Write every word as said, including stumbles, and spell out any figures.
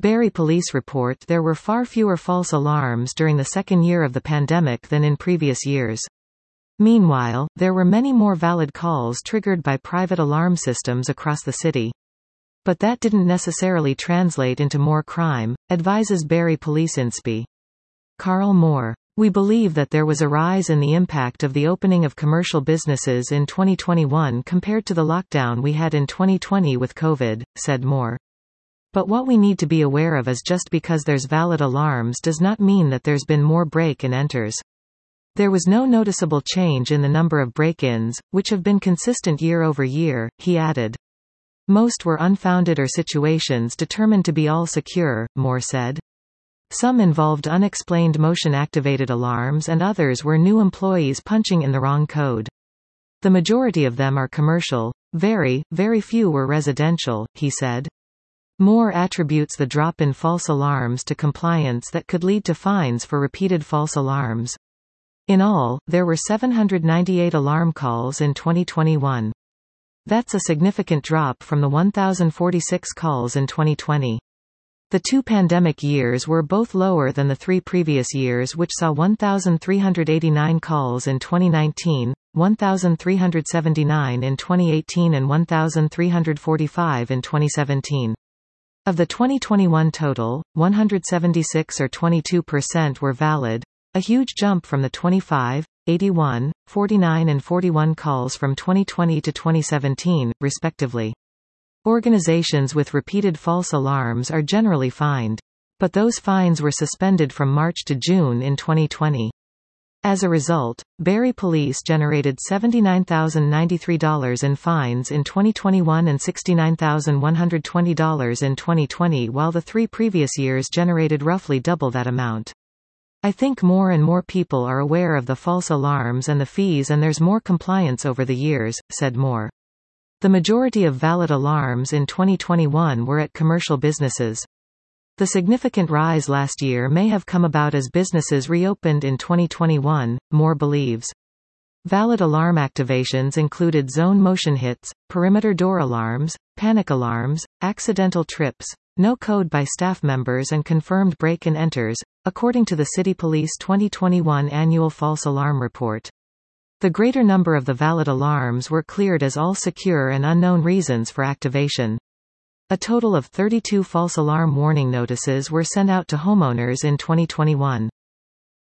Barrie Police report there were far fewer false alarms during the second year of the pandemic than in previous years. Meanwhile, there were many more valid calls triggered by private alarm systems across the city. But that didn't necessarily translate into more crime, advises Barrie Police Inspe. Carl Moore. We believe that there was a rise in the impact of the opening of commercial businesses in twenty twenty-one compared to the lockdown we had in twenty twenty with COVID, said Moore. But what we need to be aware of is just because there's valid alarms does not mean that there's been more break and enters. There was no noticeable change in the number of break-ins, which have been consistent year over year, he added. Most were unfounded or situations determined to be all secure, Moore said. Some involved unexplained motion-activated alarms and others were new employees punching in the wrong code. The majority of them are commercial. Very, very few were residential, he said. Moore attributes the drop in false alarms to compliance that could lead to fines for repeated false alarms. In all, there were seven hundred ninety-eight alarm calls in twenty twenty-one. That's a significant drop from the one thousand forty-six calls in twenty twenty. The two pandemic years were both lower than the three previous years, which saw one thousand three hundred eighty-nine calls in twenty nineteen, one thousand three hundred seventy-nine in twenty eighteen and one thousand three hundred forty-five in twenty seventeen. Of the twenty twenty-one total, one hundred seventy-six or twenty-two percent were valid, a huge jump from the twenty-five, eighty-one, forty-nine and forty-one calls from twenty twenty to twenty seventeen, respectively. Organizations with repeated false alarms are generally fined. But those fines were suspended from March to June in twenty twenty. As a result, Barrie Police generated seventy-nine thousand ninety-three dollars in fines in twenty twenty-one and sixty-nine thousand one hundred twenty dollars in twenty twenty, while the three previous years generated roughly double that amount. I think more and more people are aware of the false alarms and the fees, and there's more compliance over the years, said Moore. The majority of valid alarms in twenty twenty-one were at commercial businesses. The significant rise last year may have come about as businesses reopened in twenty twenty-one, Moore believes. Valid alarm activations included zone motion hits, perimeter door alarms, panic alarms, accidental trips, no code by staff members and confirmed break and enters, according to the City Police twenty twenty-one Annual False Alarm Report. The greater number of the valid alarms were cleared as all secure and unknown reasons for activation. A total of thirty-two false alarm warning notices were sent out to homeowners in twenty twenty-one.